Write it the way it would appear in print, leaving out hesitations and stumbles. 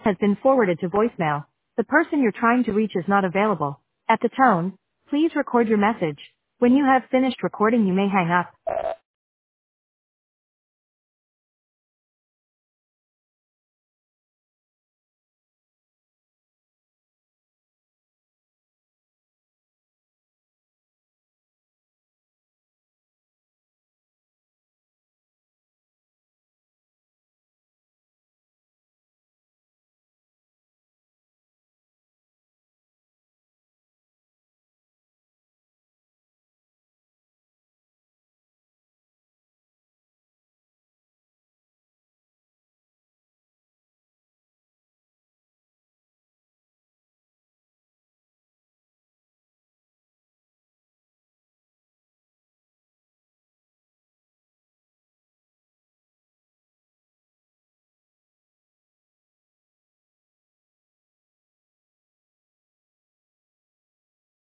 has been forwarded to voicemail. The person you're trying to reach is not available. At the tone, please record your message. When you have finished recording, you may hang up.